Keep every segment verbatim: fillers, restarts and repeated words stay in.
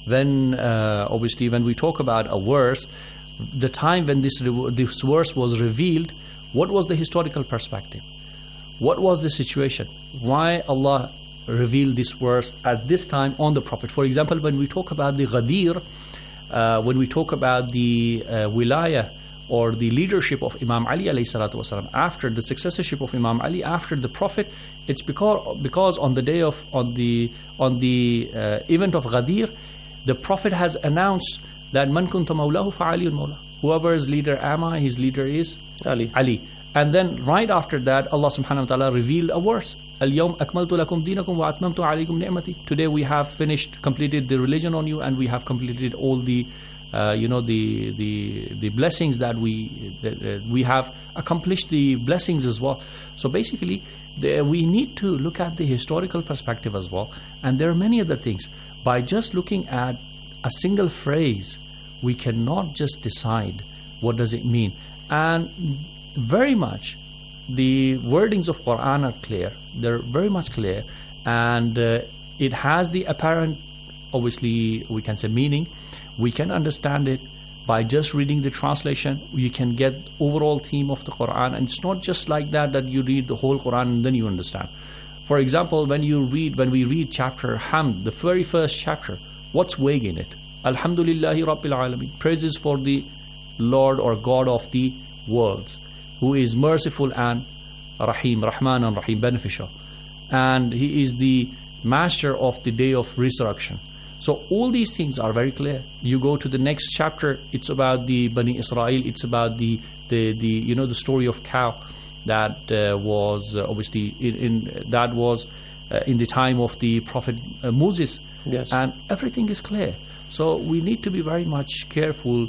when uh, obviously when we talk about a verse, the time when this this verse was revealed, what was the historical perspective? What was the situation? Why Allah revealed this verse at this time on the Prophet? For example, when we talk about the Ghadir, uh, when we talk about the uh, Wilaya or the leadership of Imam Ali alayhi salatu wasalam, after the successorship of Imam Ali after the Prophet, it's because because on the day of on the on the uh, event of Ghadir, the Prophet has announced that man kunta mawlahu fa aliyun mawla. Whoever's leader am I, his leader is Ali. Ali. And then right after that, Allah subhanahu wa ta'ala revealed a verse. Al-yawm akmaltu lakum dinakum wa atmamtu alaykum ni'mati. Today we have finished, completed the religion on you, and we have completed all the, uh, you know, the the the blessings that we that, uh, we have accomplished the blessings as well. So basically, the, we need to look at the historical perspective as well. And there are many other things. By just looking at a single phrase, we cannot just decide what does it mean. And very much the wordings of Quran are clear. They're very much clear, and uh, it has the apparent, obviously we can say, meaning. We can understand it by just reading the translation. You can get overall theme of the Quran, and it's not just like that that you read the whole Quran and then you understand. For example, when you read when we read chapter Hamd, the very first chapter, what's vague in it? Alhamdulillahi Rabbil Alameen. Praises for the Lord or God of the worlds, who is merciful and Rahim, Rahman and Rahim, beneficial. And He is the master of the day of resurrection. So all these things are very clear. You go to the next chapter, it's about the Bani Israel, it's about the, the, the you know, the story of cow that uh, was uh, obviously in, in that was uh, in the time of the Prophet uh, Moses. Yes. And everything is clear. So we need to be very much careful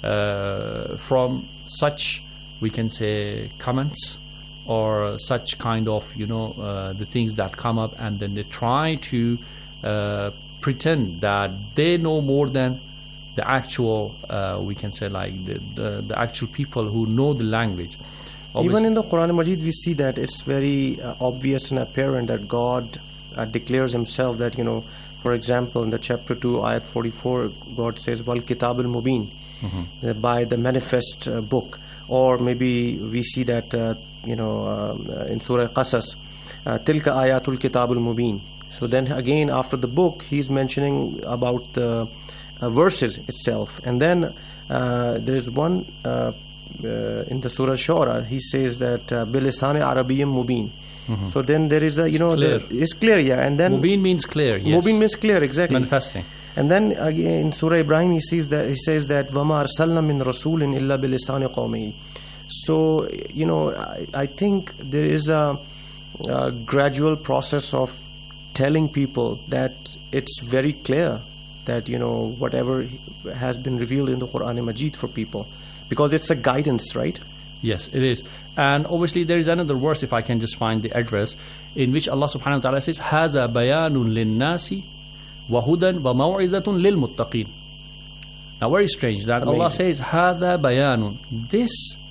uh, from such, we can say, comments or such kind of, you know, uh, the things that come up, and then they try to uh, pretend that they know more than the actual, uh, we can say, like the, the, the actual people who know the language. Obviously, even in the Quran Majid, we see that it's very uh, obvious and apparent that God uh, declares Himself that, you know, for example, in the chapter two, ayat forty-four, God says, Wal Kitab al Mubin, mm-hmm. uh, by the manifest uh, book. Or maybe we see that, uh, you know, um, uh, in Surah Qasas, Tilka ayatul Kitab al Mubin. So then again, after the book, he's mentioning about the uh, verses itself. And then uh, there is one uh, uh, in the Surah Shura, he says that Bilisani Arabiyyim Mubin. Mm-hmm. So then there is a, you know, clear. The, it's clear, yeah. And then Mubin means clear, yes. Mubin means clear, exactly. Manifesting. And then again in Surah Ibrahim, he says that he says that Wama arsalna min rasulin illa bilisani qawmihi. So, you know, I, I think there is a, a gradual process of telling people that it's very clear that, you know, whatever has been revealed in the Quran Majid for people, because it's a guidance, right? Yes, it is. And obviously there is another verse, if I can just find the address, in which Allah subhanahu wa ta'ala says, Haza bayanun linnasi wa hudan wa maw'izatun lil muttaqin. Now very strange that Amazing. Allah says, Haza bayanun. This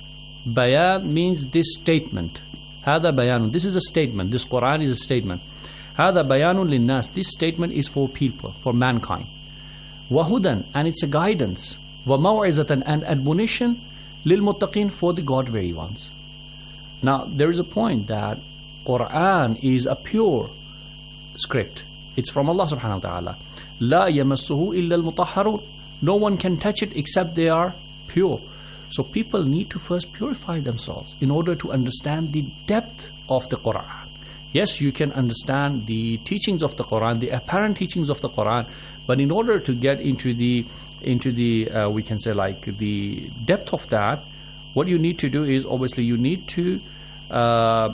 bayan means this statement. Haza bayanun. This is a statement. This Quran is a statement. Haza bayanun linnas. This statement is for people, for mankind. Wa hudan, and it's a guidance. Wa maw'izatan, and admonition lil muttaqin, for the God-weary ones. Now there is a point that Quran is a pure script. It's from Allah subhanahu wa ta'ala. La yamassuhu illa al-mutahharun. No one can touch it except they are pure. So people need to first purify themselves in order to understand the depth of the Quran. Yes, you can understand the teachings of the Quran, the apparent teachings of the Quran, but in order to get into the into the uh, we can say like the depth of that, what you need to do is obviously you need to uh,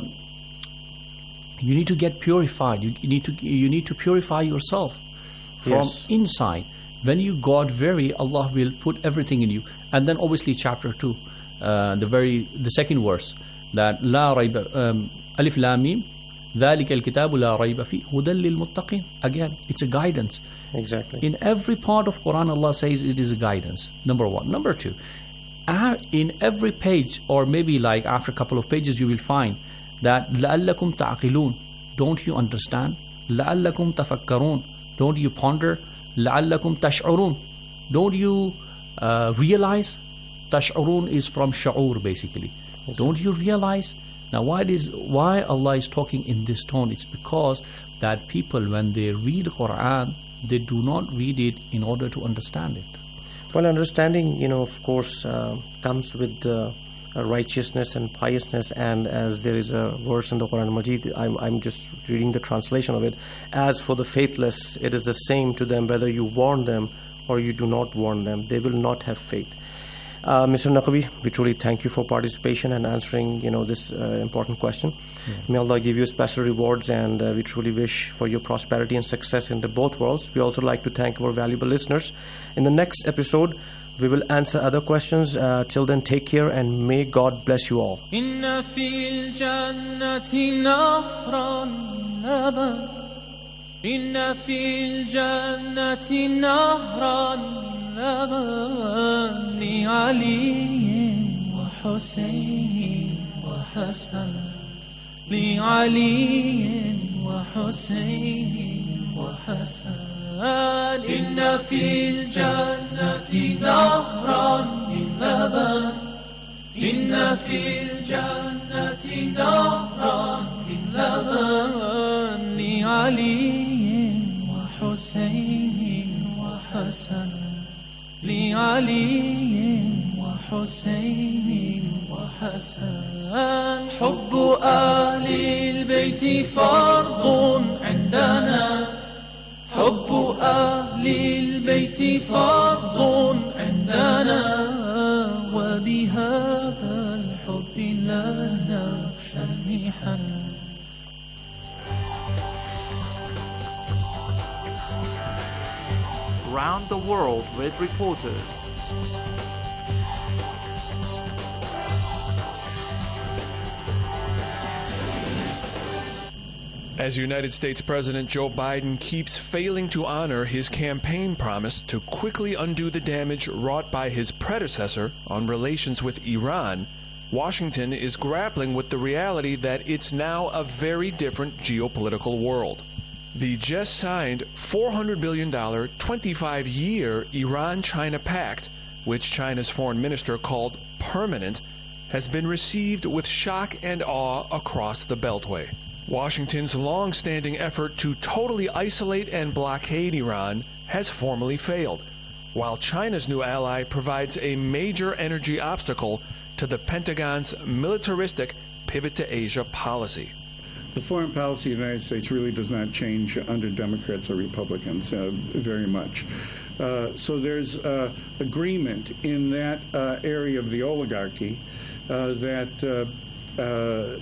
you need to get purified. You, you need to you need to purify yourself from Yes. inside. When you God weary, Allah will put everything in you. And then obviously chapter two, uh, the very the second verse, that la rayba um, alif lam mim ذلك الكتاب لا ريب فيه هدى للمتقين. Again, it's a guidance. Exactly. In every part of Quran, Allah says it is a guidance. Number one. Number two, uh, in every page, or maybe like after a couple of pages, you will find that لَعَلَّكُمْ تَعْقِلُونَ. Don't you understand? لَعَلَّكُمْ تَفَكَّرُونَ. Don't you ponder? لعلكم تشعرون. Don't you uh, realize? Tash'urun is from sha'ur basically. Don't you realize? Now why is why Allah is talking in this tone? It's because that people, when they read Quran, they do not read it in order to understand it. Well, understanding, you know, of course, uh, comes with uh, righteousness and piousness, and as there is a verse in the Quran Majid, I'm, I'm just reading the translation of it. As for the faithless, it is the same to them whether you warn them or you do not warn them. They will not have faith. Uh, Mister Naqvi, we truly thank you for participation and answering, you know, this uh, important question. Yeah. May Allah give you special rewards, and uh, we truly wish for your prosperity and success in the both worlds. We also like to thank our valuable listeners. In the next episode, we will answer other questions. Uh, till then, take care, and may God bless you all. Inna fil jannati nahran laban. Inna fil jannati nahran لعلي وحسين وحسن لعلي وحسين وحسن إن في الجنة نهرا من لبن إن في الجنة نهرا من لبن لعلي وحسين وحسن لعلي وحسين وحسن حب أهل البيت فرض عندنا حب أهل البيت فرض عندنا وبهذا الحب لا نخشى المحن. Round the world with reporters. As United States President Joe Biden keeps failing to honor his campaign promise to quickly undo the damage wrought by his predecessor on relations with Iran, Washington is grappling with the reality that it's now a very different geopolitical world. The just signed four hundred billion dollars, twenty-five year Iran-China pact, which China's foreign minister called permanent, has been received with shock and awe across the Beltway. Washington's long-standing effort to totally isolate and blockade Iran has formally failed, while China's new ally provides a major energy obstacle to the Pentagon's militaristic pivot to Asia policy. The foreign policy of the United States really does not change under Democrats or Republicans uh, very much. Uh, so there's uh, agreement in that uh, area of the oligarchy uh, that uh, uh,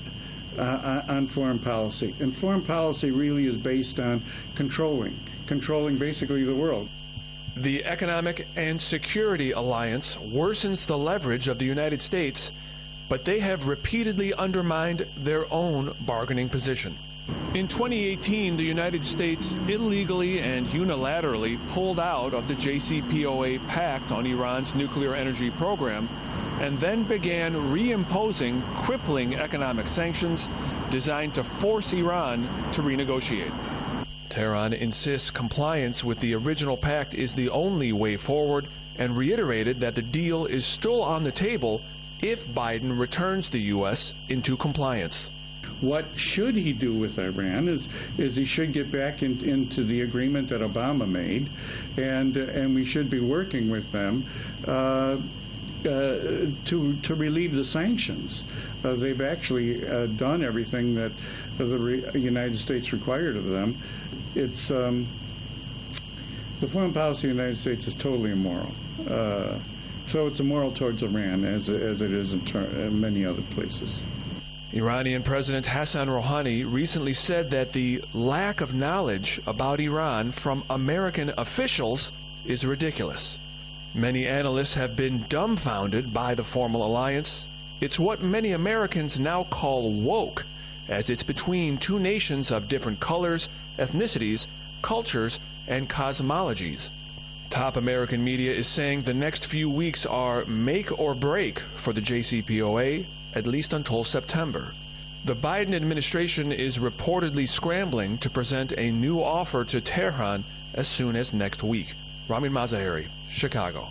uh, on foreign policy. And foreign policy really is based on controlling, controlling basically the world. The economic and security alliance worsens the leverage of the United States, but they have repeatedly undermined their own bargaining position. In twenty eighteen, the United States illegally and unilaterally pulled out of the J C P O A pact on Iran's nuclear energy program, and then began reimposing crippling economic sanctions designed to force Iran to renegotiate. Tehran insists compliance with the original pact is the only way forward, and reiterated that the deal is still on the table if Biden returns the U S into compliance. What should he do with Iran is is he should get back in, into the agreement that Obama made, and uh, and we should be working with them uh, uh, to to relieve the sanctions. Uh, they've actually uh, done everything that the re- United States required of them. It's um, the foreign policy of the United States is totally immoral. Uh, so it's immoral towards Iran as as it is in, ter- in many other places. Iranian President Hassan Rouhani recently said that the lack of knowledge about Iran from American officials is ridiculous. Many analysts have been dumbfounded by the formal alliance. It's what many Americans now call woke, as it's between two nations of different colors, ethnicities, cultures, and cosmologies. Top American media is saying the next few weeks are make or break for the J C P O A, at least until September. The Biden administration is reportedly scrambling to present a new offer to Tehran as soon as next week. Ramin Mazaheri, Chicago.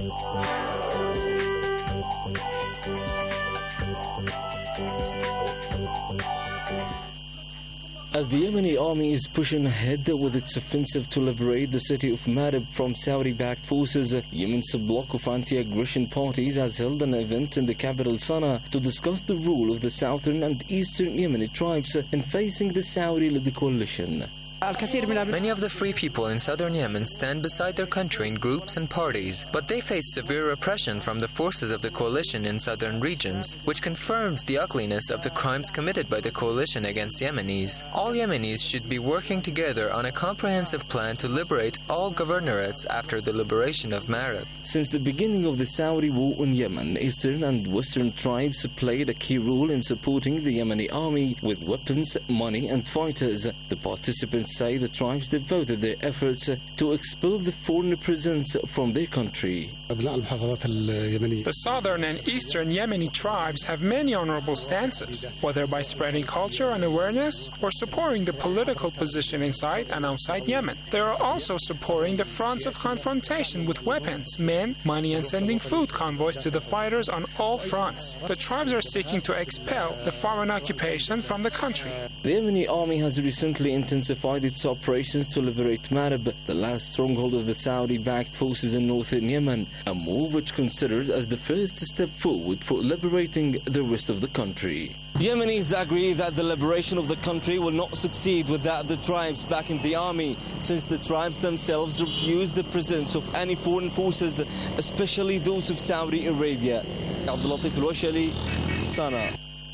As the Yemeni army is pushing ahead with its offensive to liberate the city of Marib from Saudi-backed forces, Yemen's bloc of anti-aggression parties has held an event in the capital Sana'a to discuss the role of the southern and eastern Yemeni tribes in facing the Saudi-led coalition. Many of the free people in southern Yemen stand beside their country in groups and parties, but they face severe repression from the forces of the coalition in southern regions, which confirms the ugliness of the crimes committed by the coalition against Yemenis. All Yemenis should be working together on a comprehensive plan to liberate all governorates after the liberation of Marib. Since the beginning of the Saudi war in Yemen, eastern and western tribes played a key role in supporting the Yemeni army with weapons, money and fighters. The participants say the tribes devoted their efforts to expel the foreign presence from their country. The southern and eastern Yemeni tribes have many honorable stances, whether by spreading culture and awareness or supporting the political position inside and outside Yemen. They are also supporting the fronts of confrontation with weapons, men, money, and sending food convoys to the fighters on all fronts. The tribes are seeking to expel the foreign occupation from the country. The Yemeni army has recently intensified its operations to liberate Marib, the last stronghold of the Saudi-backed forces in northern Yemen, a move which considered as the first step forward for liberating the rest of the country. Yemenis agree that the liberation of the country will not succeed without the tribes backing the army, since the tribes themselves refuse the presence of any foreign forces, especially those of Saudi Arabia. Abdul Latif Al-Washali, Sana'a.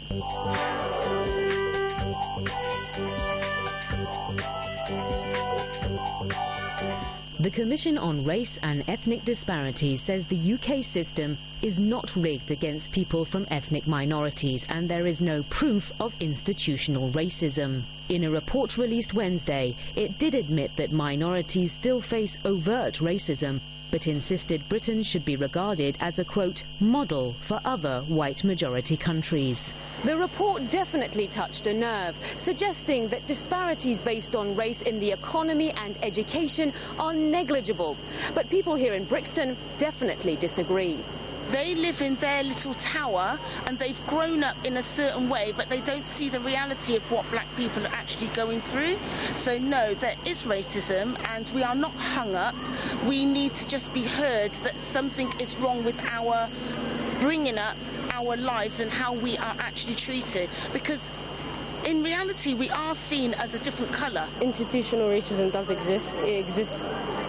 The Commission on Race and Ethnic Disparities says the U K system is not rigged against people from ethnic minorities and there is no proof of institutional racism. In a report released Wednesday, it did admit that minorities still face overt racism, but insisted Britain should be regarded as a, quote, model for other white majority countries. The report definitely touched a nerve, suggesting that disparities based on race in the economy and education are negligible. But people here in Brixton definitely disagree. They live in their little tower and they've grown up in a certain way, but they don't see the reality of what black people are actually going through. So no, there is racism and we are not hung up. We need to just be heard that something is wrong with our bringing up, our lives and how we are actually treated. Because in reality, we are seen as a different colour. Institutional racism does exist. It exists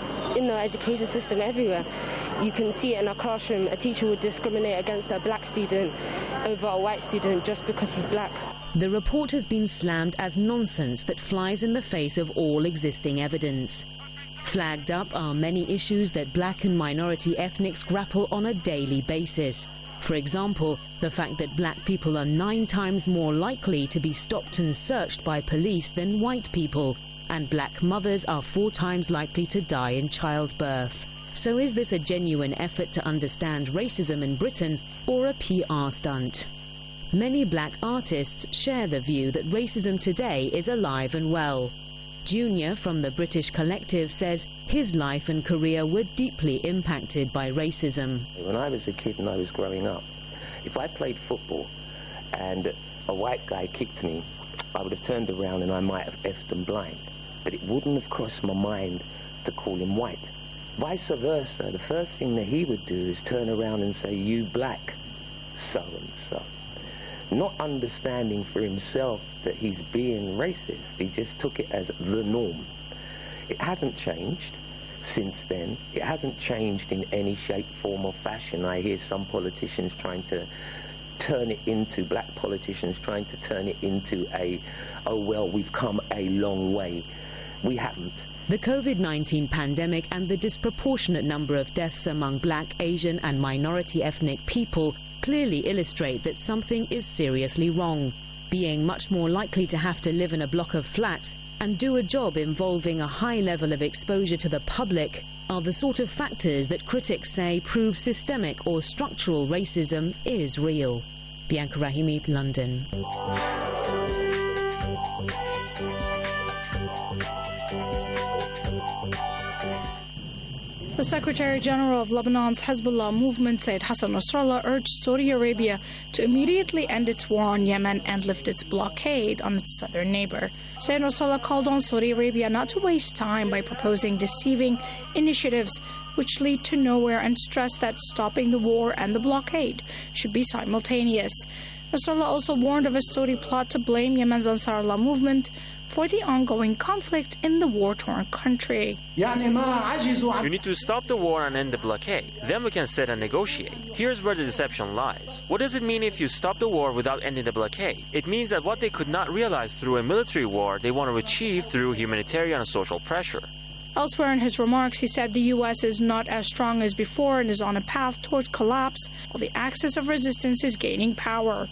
in our education system everywhere. You can see it in a classroom. A teacher would discriminate against a black student over a white student just because he's black. The report has been slammed as nonsense that flies in the face of all existing evidence. Flagged up are many issues that black and minority ethnics grapple on a daily basis. For example, the fact that black people are nine times more likely to be stopped and searched by police than white people, and black mothers are four times likely to die in childbirth. So is this a genuine effort to understand racism in Britain or a P R stunt? Many black artists share the view that racism today is alive and well. Junior from the British Collective says his life and career were deeply impacted by racism. When I was a kid and I was growing up, if I played football and a white guy kicked me, I would have turned around and I might have effed him blind. But it wouldn't have crossed my mind to call him white. Vice versa, the first thing that he would do is turn around and say, you black so-and-so. Not understanding for himself that he's being racist. He just took it as the norm. It hasn't changed since then. It hasn't changed in any shape, form or fashion. I hear some politicians trying to turn it into, black politicians trying to turn it into a, oh well, we've come a long way. We haven't. The COVID nineteen pandemic and the disproportionate number of deaths among black, Asian and minority ethnic people clearly illustrate that something is seriously wrong. Being much more likely to have to live in a block of flats and do a job involving a high level of exposure to the public are the sort of factors that critics say prove systemic or structural racism is real. Bianca Rahimi, London. The Secretary General of Lebanon's Hezbollah movement, Sayyid Hassan Nasrallah, urged Saudi Arabia to immediately end its war on Yemen and lift its blockade on its southern neighbor. Sayyid Nasrallah called on Saudi Arabia not to waste time by proposing deceiving initiatives which lead to nowhere, and stressed that stopping the war and the blockade should be simultaneous. Nasrallah also warned of a Saudi plot to blame Yemen's Ansarullah movement for the ongoing conflict in the war-torn country. You need to stop the war and end the blockade. Then we can sit and negotiate. Here's where the deception lies. What does it mean if you stop the war without ending the blockade? It means that what they could not realize through a military war, they want to achieve through humanitarian and social pressure. Elsewhere in his remarks, he said the U S is not as strong as before and is on a path toward collapse, while the axis of resistance is gaining power.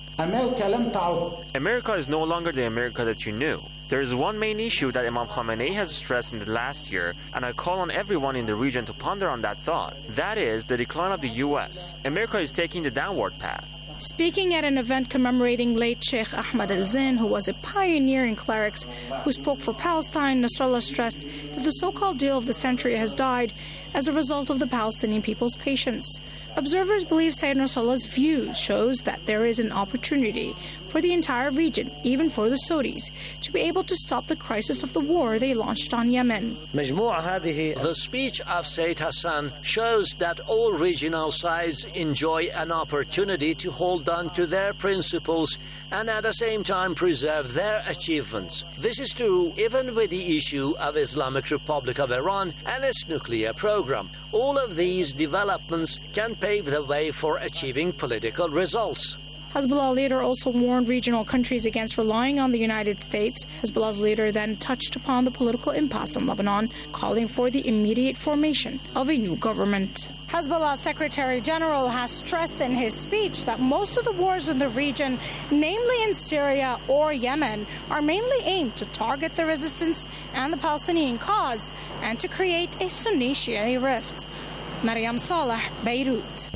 America is no longer the America that you knew. There is one main issue that Imam Khamenei has stressed in the last year, and I call on everyone in the region to ponder on that thought. That is the decline of the U S. America is taking the downward path. Speaking at an event commemorating late Sheikh Ahmad al-Zin, who was a pioneer in clerics who spoke for Palestine, Nasrallah stressed that the so-called deal of the century has died as a result of the Palestinian people's patience. Observers believe Sayyid Nasrallah's views shows that there is an opportunity for the entire region, even for the Saudis, to be able to stop the crisis of the war they launched on Yemen. The speech of Sayyid Hassan shows that all regional sides enjoy an opportunity to hold on to their principles and at the same time preserve their achievements. This is true even with the issue of Islamic Republic of Iran and its nuclear program. All of these developments can pave the way for achieving political results. Hezbollah leader also warned regional countries against relying on the United States. Hezbollah's leader then touched upon the political impasse in Lebanon, calling for the immediate formation of a new government. Hezbollah Secretary General has stressed in his speech that most of the wars in the region, namely in Syria or Yemen, are mainly aimed to target the resistance and the Palestinian cause and to create a Sunni-Shia rift. Mariam Saleh, Beirut.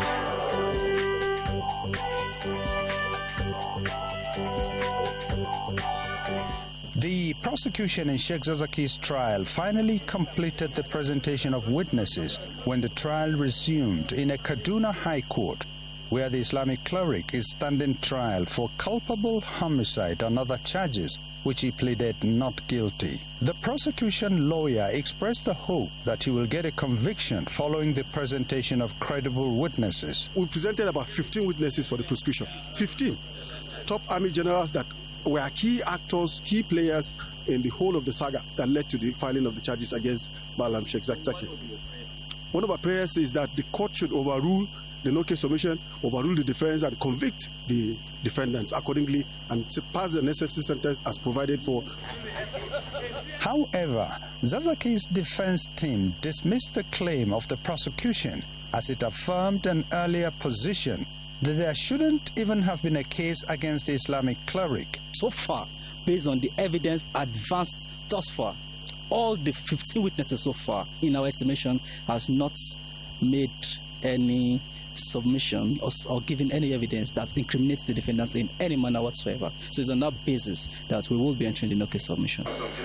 The prosecution in Sheikh Zazaki's trial finally completed the presentation of witnesses when the trial resumed in a Kaduna High Court, where the Islamic cleric is standing trial for culpable homicide and other charges, which he pleaded not guilty. The prosecution lawyer expressed the hope that he will get a conviction following the presentation of credible witnesses. We presented about fifteen witnesses for the prosecution. fifteen top army generals that were key actors, key players in the whole of the saga that led to the filing of the charges against Malam Sheikh Zakzaki. One of our prayers is that the court should overrule the no-case submission, overrule the defense, and convict the defendants accordingly and pass the necessary sentence as provided for. However, Zazaki's defense team dismissed the claim of the prosecution as it affirmed an earlier position that there shouldn't even have been a case against the Islamic cleric. So far, based on the evidence advanced thus far, all the fifteen witnesses so far, in our estimation, has not made any submission or, or given any evidence that incriminates the defendant in any manner whatsoever. So it's on that basis that we will be entering the no-case submission.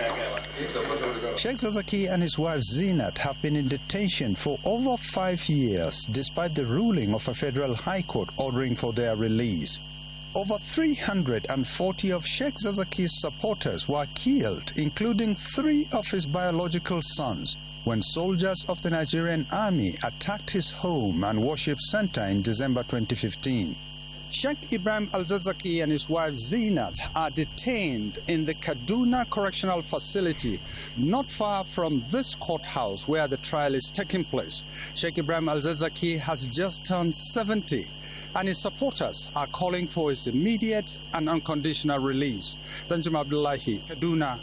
Sheikh Zazaki and his wife Zinat have been in detention for over five years despite the ruling of a federal high court ordering for their release. Over three hundred forty of Sheikh Zazaki's supporters were killed, including three of his biological sons, when soldiers of the Nigerian army attacked his home and worship center in December twenty fifteen. Sheikh Ibrahim Al-Zazaki and his wife Zinat are detained in the Kaduna Correctional Facility, not far from this courthouse where the trial is taking place. Sheikh Ibrahim Al-Zazaki has just turned seventy, and his supporters are calling for his immediate and unconditional release. Danjuma Abdullahi, Kaduna.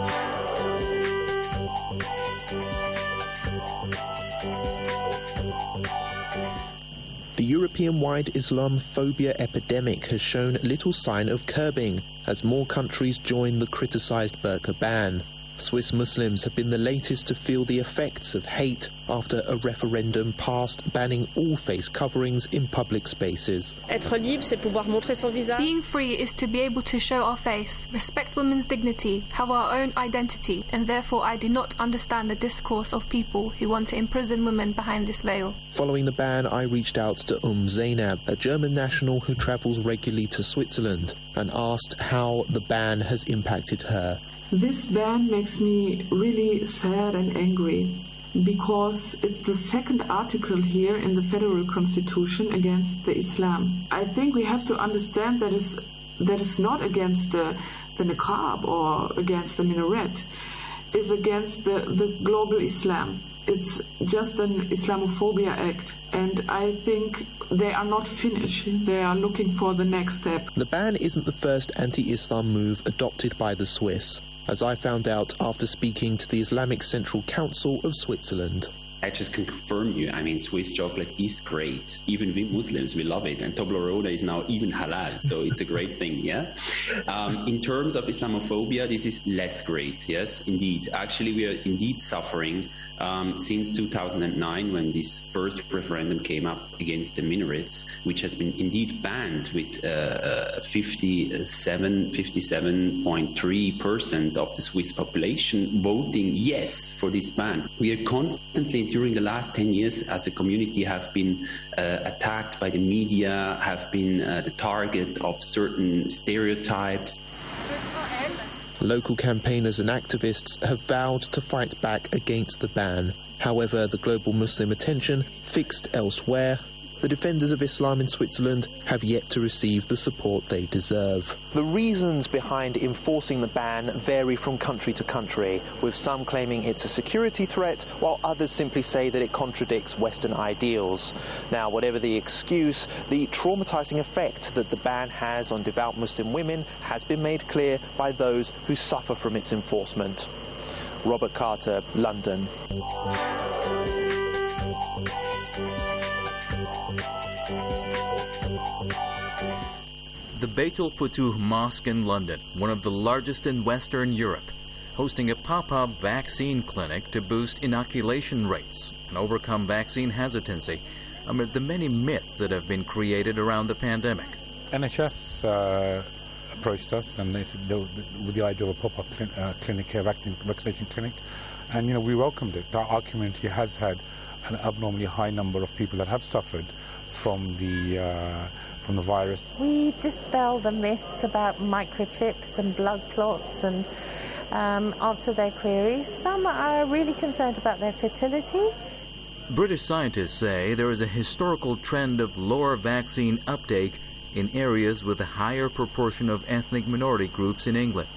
The European-wide Islamophobia epidemic has shown little sign of curbing as more countries join the criticised burqa ban. Swiss Muslims have been the latest to feel the effects of hate, after a referendum passed banning all face coverings in public spaces. Being free is to be able to show our face, respect women's dignity, have our own identity, and therefore I do not understand the discourse of people who want to imprison women behind this veil. Following the ban, I reached out to Umm Zainab, a German national who travels regularly to Switzerland, and asked how the ban has impacted her. This ban makes me really sad and angry, because it's the second article here in the Federal Constitution against the Islam. I think we have to understand that it's, that it's not against the, the niqab or against the minaret. It's against the, the global Islam. It's just an Islamophobia act, and I think they are not finished. They are looking for the next step. The ban isn't the first anti-Islam move adopted by the Swiss, as I found out after speaking to the Islamic Central Council of Switzerland. I just can confirm you, I mean, Swiss chocolate is great. Even we Muslims, we love it. And Toblerone is now even halal, so it's a great thing, yeah? Um, in terms of Islamophobia, this is less great, yes, indeed. Actually, we are indeed suffering um, since two thousand nine, when this first referendum came up against the minarets, which has been indeed banned with uh, fifty-seven, fifty-seven point three percent of the Swiss population voting yes for this ban. We are constantly during the last ten years as a community have been uh, attacked by the media, have been uh, the target of certain stereotypes. Local campaigners and activists have vowed to fight back against the ban. However, the global Muslim attention fixed elsewhere. The defenders of Islam in Switzerland have yet to receive the support they deserve. The reasons behind enforcing the ban vary from country to country, with some claiming it's a security threat, while others simply say that it contradicts Western ideals. Now, whatever the excuse, the traumatizing effect that the ban has on devout Muslim women has been made clear by those who suffer from its enforcement. Robert Carter, London. The Beit al-Futuh Mosque in London, one of the largest in Western Europe, hosting a pop-up vaccine clinic to boost inoculation rates and overcome vaccine hesitancy amid the many myths that have been created around the pandemic. N H S uh, approached us and they said they, with the idea of a pop-up cl- uh, clinic, a vaccine vaccination clinic, and you know we welcomed it. Our, our community has had an abnormally high number of people that have suffered from the uh, from the virus. We dispel the myths about microchips and blood clots and um, answer their queries. Some are really concerned about their fertility. British scientists say there is a historical trend of lower vaccine uptake in areas with a higher proportion of ethnic minority groups in England.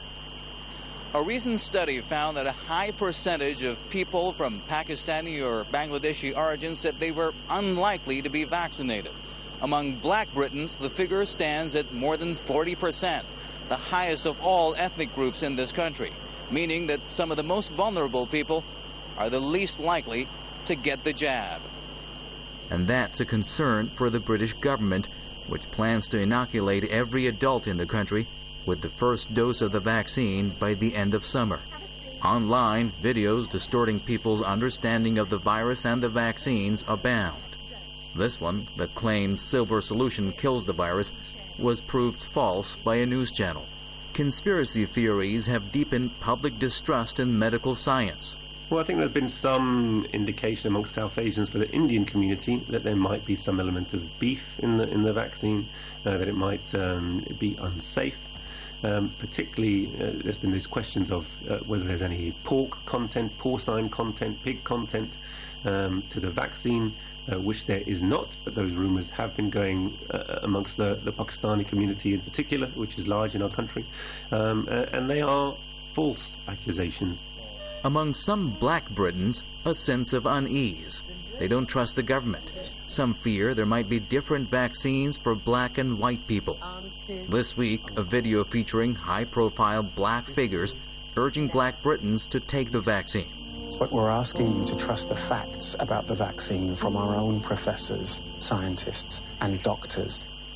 A recent study found that a high percentage of people from Pakistani or Bangladeshi origin said they were unlikely to be vaccinated. Among black Britons, the figure stands at more than forty percent, the highest of all ethnic groups in this country, meaning that some of the most vulnerable people are the least likely to get the jab. And that's a concern for the British government, which plans to inoculate every adult in the country with the first dose of the vaccine by the end of summer. Online, videos distorting people's understanding of the virus and the vaccines abound. This one, that claims silver solution kills the virus, was proved false by a news channel. Conspiracy theories have deepened public distrust in medical science. Well, I think there's been some indication amongst South Asians for the Indian community that there might be some element of beef in the in the vaccine, uh, that it might um, be unsafe. Um, particularly, uh, there's been these questions of uh, whether there's any pork content, porcine content, pig content um, to the vaccine. Uh, which there is not, but those rumours have been going uh, amongst the, the Pakistani community in particular, which is large in our country, um, uh, and they are false accusations. Among some black Britons, a sense of unease. They don't trust the government. Some fear there might be different vaccines for black and white people. This week, a video featuring high-profile black figures urging black Britons to take the vaccine. But we're asking you to trust the facts about the vaccine from our own professors, scientists, and doctors.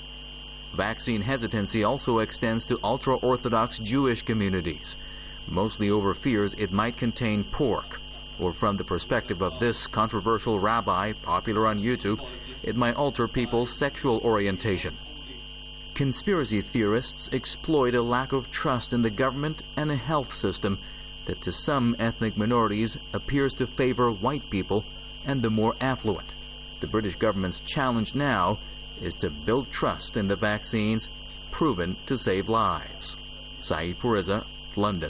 Vaccine hesitancy also extends to ultra-Orthodox Jewish communities, mostly over fears it might contain pork. or from the perspective of this controversial rabbi popular on YouTube, it might alter people's sexual orientation. Conspiracy theorists exploit a lack of trust in the government and a health system that to some ethnic minorities appears to favor white people and the more affluent. The British government's challenge now is to build trust in the vaccines proven to save lives. Saeed Fariza, London.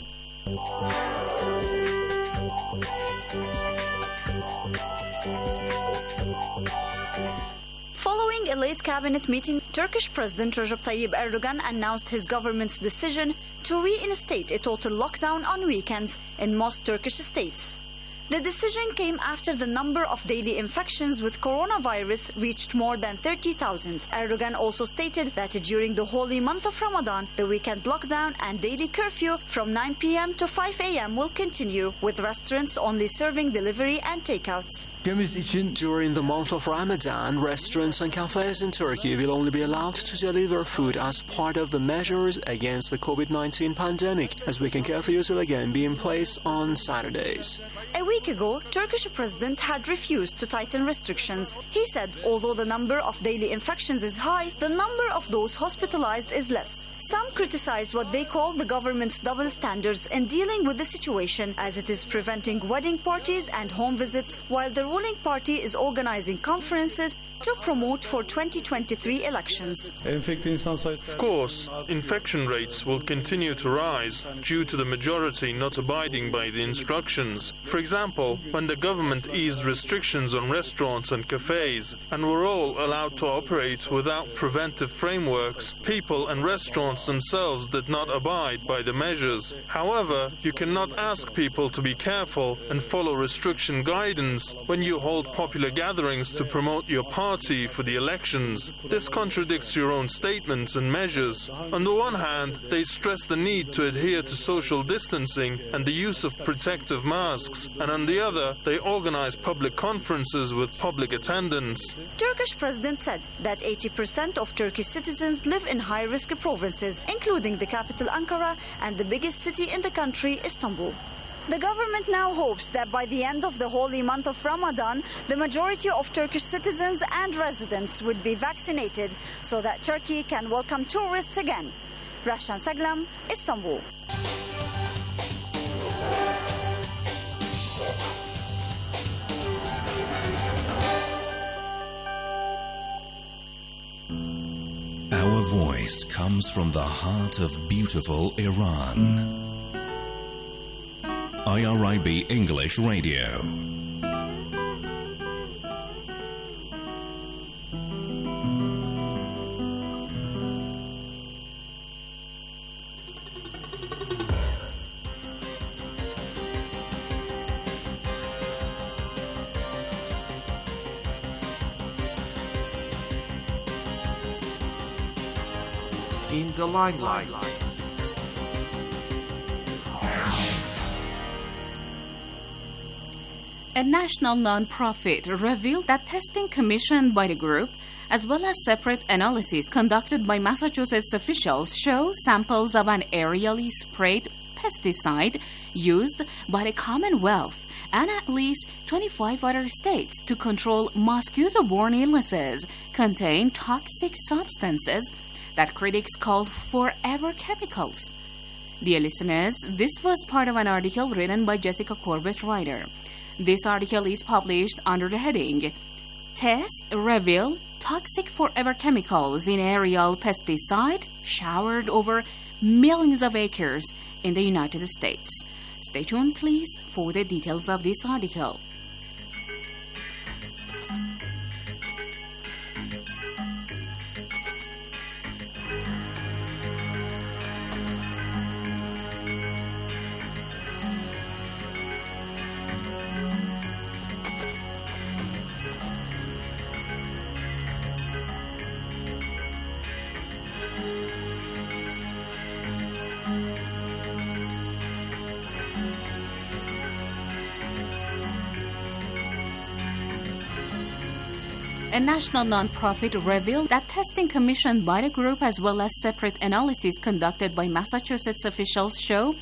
Following a late cabinet meeting, Turkish President Recep Tayyip Erdogan announced his government's decision to reinstate a total lockdown on weekends in most Turkish states. The decision came after the number of daily infections with coronavirus reached more than thirty thousand. Erdogan also stated that during the holy month of Ramadan, the weekend lockdown and daily curfew from nine p.m. to five a.m. will continue, with restaurants only serving delivery and takeouts. During the month of Ramadan, restaurants and cafes in Turkey will only be allowed to deliver food as part of the measures against the COVID nineteen pandemic, as weekend curfews will again be in place on Saturdays. A week ago, Turkish president had refused to tighten restrictions. He said although the number of daily infections is high, the number of those hospitalized is less. Some criticize what they call the government's double standards in dealing with the situation, as it is preventing wedding parties and home visits, while the ruling party is organizing conferences to promote for twenty twenty-three elections. Of course, infection rates will continue to rise due to the majority not abiding by the instructions. For example, when the government eased restrictions on restaurants and cafes and were all allowed to operate without preventive frameworks, people and restaurants themselves did not abide by the measures. However, you cannot ask people to be careful and follow restriction guidance when you hold popular gatherings to promote your party for the elections. This contradicts your own statements and measures. On the one hand, they stress the need to adhere to social distancing and the use of protective masks, and on the other, they organize public conferences with public attendance. Turkish president said that eighty percent of Turkish citizens live in high-risk provinces, including the capital Ankara and the biggest city in the country, Istanbul. The government now hopes that by the end of the holy month of Ramadan, the majority of Turkish citizens and residents would be vaccinated so that Turkey can welcome tourists again. Rahshan Saglam, Istanbul. Our voice comes from the heart of beautiful Iran. I R I B English Radio. In the limelight. A national non-profit revealed that testing commissioned by the group, as well as separate analyses conducted by Massachusetts officials, show samples of an aerially sprayed pesticide used by the Commonwealth and at least twenty-five other states to control mosquito-borne illnesses contain toxic substances that critics call forever chemicals. Dear listeners, this was part of an article written by Jessica Corbett Ryder. This article is published under the heading, Tests Reveal Toxic Forever Chemicals in Aerial Pesticide Showered Over Millions of Acres in the United States. Stay tuned, please, for the details of this article. A national non-profit revealed that testing commissioned by the group, as well as separate analyses conducted by Massachusetts officials, show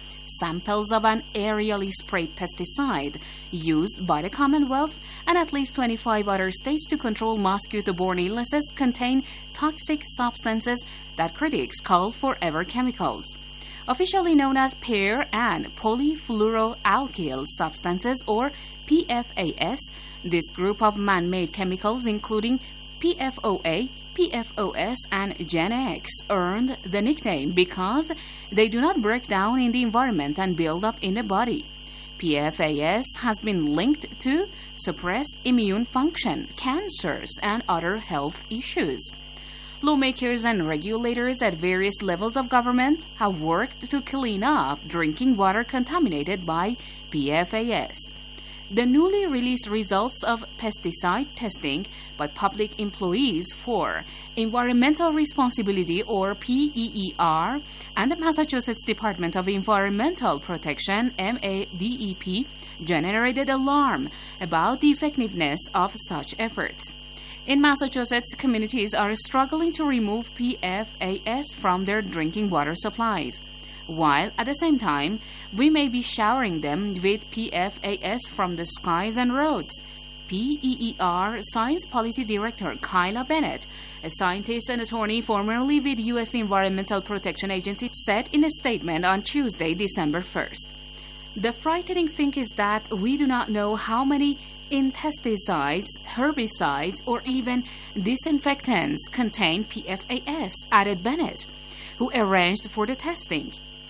samples of an aerially sprayed pesticide used by the Commonwealth and at least twenty-five other states to control mosquito-borne illnesses contain toxic substances that critics call forever chemicals. Officially known as per- and polyfluoroalkyl substances, or P F A S, this group of man-made chemicals, including P F O A, P F O S, and Gen X, earned the nickname because they do not break down in the environment and build up in the body. P F A S has been linked to suppressed immune function, cancers, and other health issues. Lawmakers and regulators at various levels of government have worked to clean up drinking water contaminated by P F A S. The newly released results of pesticide testing by public employees for Environmental Responsibility, or P E E R, and the Massachusetts Department of Environmental Protection, M A D E P, generated alarm about the effectiveness of such efforts. In Massachusetts, communities are struggling to remove P F A S from their drinking water supplies, while at the same time, we may be showering them with P F A S from the skies and roads. P E E R Science Policy Director Kyla Bennett, a scientist and attorney formerly with U S Environmental Protection Agency, said in a statement on Tuesday, December first. The frightening thing is that we do not know how many insecticides, herbicides, or even disinfectants contain P F A S, added Bennett, who arranged for the testing.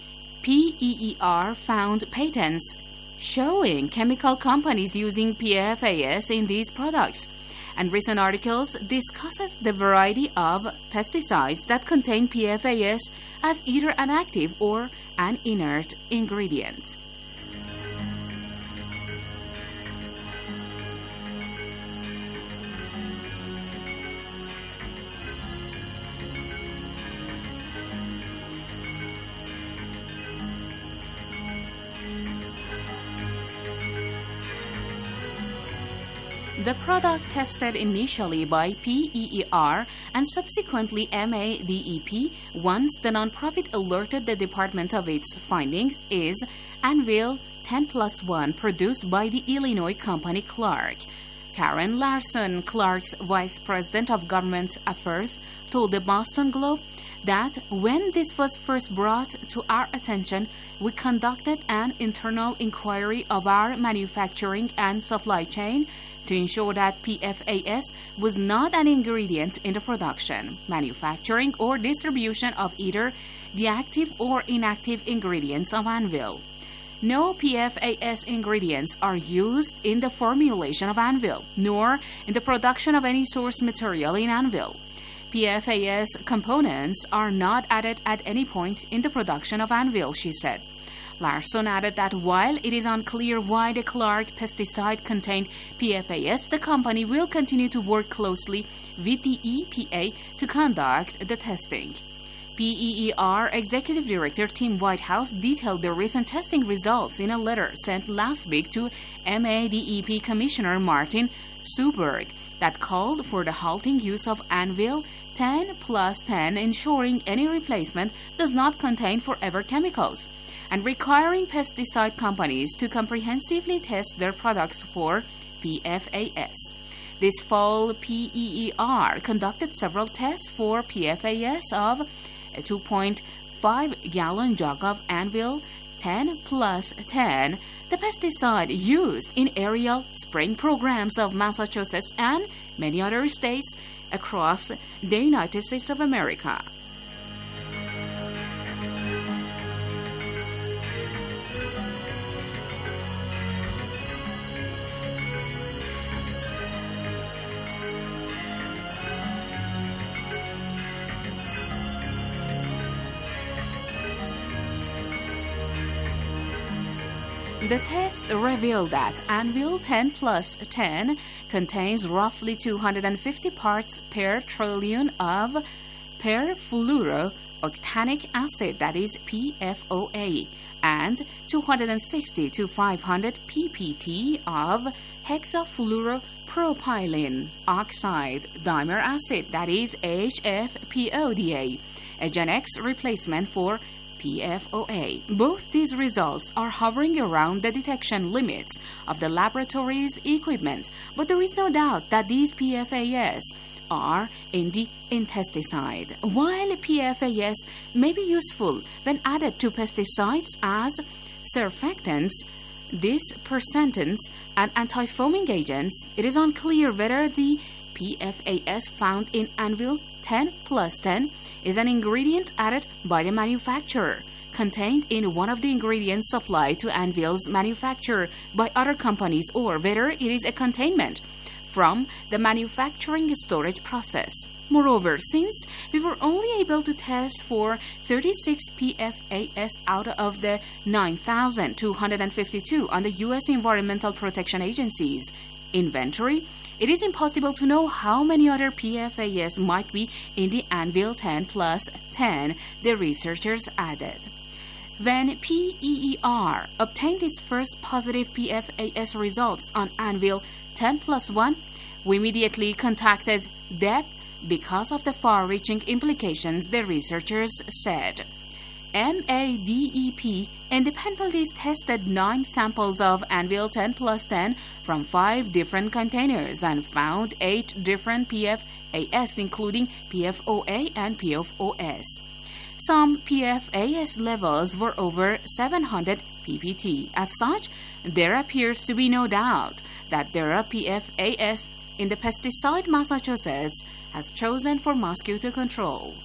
P E E R found patents showing chemical companies using P F A S in these products, and recent articles discusses the variety of pesticides that contain P F A S as either an active or an inert ingredient. The product, tested initially by P E E R and subsequently M A D E P once the nonprofit alerted the department of its findings, is Anvil ten plus one, produced by the Illinois company Clark. Karen Larson, Clark's vice president of government affairs, told the Boston Globe that when this was first brought to our attention, we conducted an internal inquiry of our manufacturing and supply chain to ensure that P F A S was not an ingredient in the production, manufacturing, or distribution of either the active or inactive ingredients of Anvil. No P F A S ingredients are used in the formulation of Anvil, nor in the production of any source material in Anvil. P F A S components are not added at any point in the production of Anvil, she said. Larson added that while it is unclear why the Clark pesticide contained P F A S, the company will continue to work closely with the E P A to conduct the testing. P E E R Executive Director Tim Whitehouse detailed the recent testing results in a letter sent last week to M A D E P Commissioner Martin Suberg that called for the halting use of Anvil ten plus ten, ensuring any replacement does not contain forever chemicals, and requiring pesticide companies to comprehensively test their products for P F A S. This fall, P E E R conducted several tests for P F A S of a two point five gallon jug of Anvil ten plus ten, the pesticide used in aerial spraying programs of Massachusetts and many other states across the United States of America. The test revealed that Anvil ten plus ten contains roughly two hundred fifty parts per trillion of perfluorooctanic acid, that is P F O A, and two hundred sixty to five hundred p p t of hexafluoropropylene oxide dimer acid, that is H F P O D A, a Gen X replacement for P P F O A. Both these results are hovering around the detection limits of the laboratory's equipment, but there is no doubt that these P F A S are in the insecticide. While P F A S may be useful when added to pesticides as surfactants, dispersants, and anti-foaming agents, it is unclear whether the P F A S found in Anvil ten plus ten is an ingredient added by the manufacturer, contained in one of the ingredients supplied to Anvil's manufacturer by other companies, or whether it is a containment from the manufacturing storage process. Moreover, since we were only able to test for thirty-six P F A S out of the nine thousand two hundred fifty-two on the U S Environmental Protection Agency's inventory, it is impossible to know how many other P F A S might be in the Anvil ten plus ten, the researchers added. When P E E R obtained its first positive P F A S results on Anvil ten plus one, we immediately contacted D E P because of the far-reaching implications, the researchers said. M A D E P independently tested nine samples of Anvil ten plus ten from five different containers and found eight different P F A S, including P F O A and P F O S. Some P F A S levels were over seven hundred p p t. As such, there appears to be no doubt that there are P F A S in the pesticide Massachusetts has chosen for mosquito control.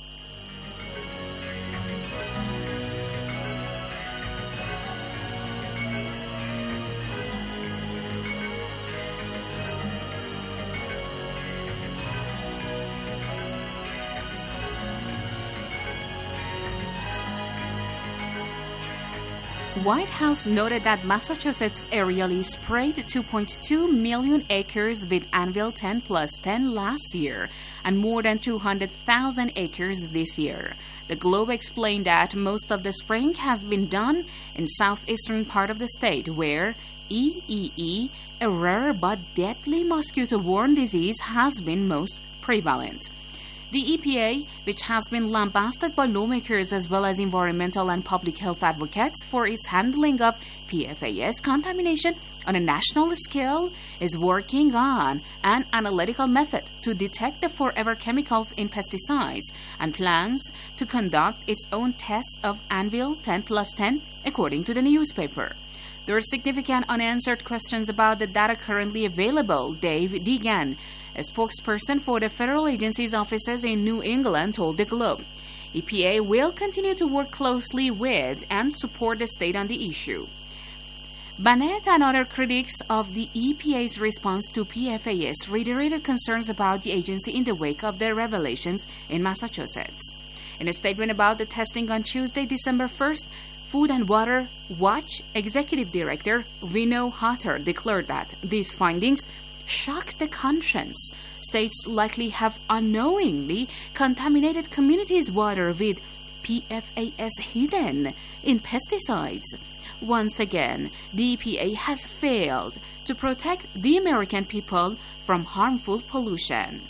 White House noted that Massachusetts aerially sprayed two point two million acres with Anvil ten plus ten last year and more than two hundred thousand acres this year. The Globe explained that most of the spraying has been done in southeastern part of the state, where E E E, a rare but deadly mosquito-borne disease, has been most prevalent. The E P A, which has been lambasted by lawmakers as well as environmental and public health advocates for its handling of P F A S contamination on a national scale, is working on an analytical method to detect the forever chemicals in pesticides and plans to conduct its own tests of Anvil ten plus ten, according to the newspaper. There are significant unanswered questions about the data currently available, Dave Deegan, a spokesperson for the federal agency's offices in New England, told the Globe. E P A will continue to work closely with and support the state on the issue. Bannett and other critics of the E P A's response to P F A S reiterated concerns about the agency in the wake of their revelations in Massachusetts. In a statement about the testing on Tuesday, December first, Food and Water Watch Executive Director Vino Hatter declared that these findings shock the conscience. States likely have unknowingly contaminated communities' water with P F A S hidden in pesticides. Once again, the E P A has failed to protect the American people from harmful pollution.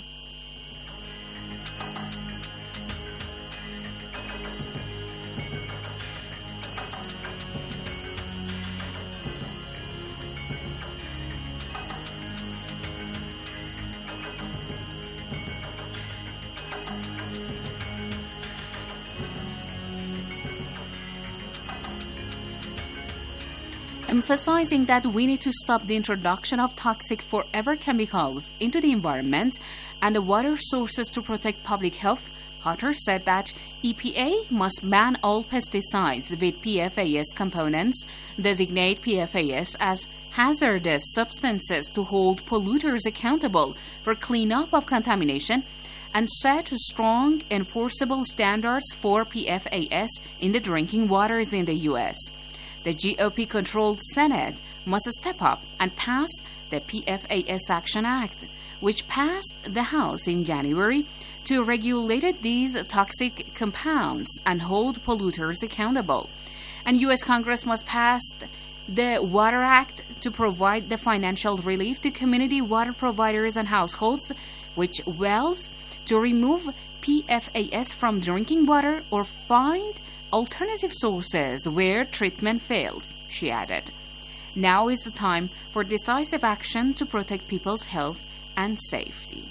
Emphasizing that we need to stop the introduction of toxic forever chemicals into the environment and the water sources to protect public health, Hatter said that E P A must ban all pesticides with P F A S components, designate P F A S as hazardous substances to hold polluters accountable for cleanup of contamination, and set strong enforceable standards for P F A S in the drinking waters in the U S The G O P-controlled Senate must step up and pass the P F A S Action Act, which passed the House in January to regulate these toxic compounds and hold polluters accountable. And U S Congress must pass the Water Act to provide the financial relief to community water providers and households which wells, to remove P F A S from drinking water, or find alternative sources where treatment fails, she added. Now is the time for decisive action to protect people's health and safety.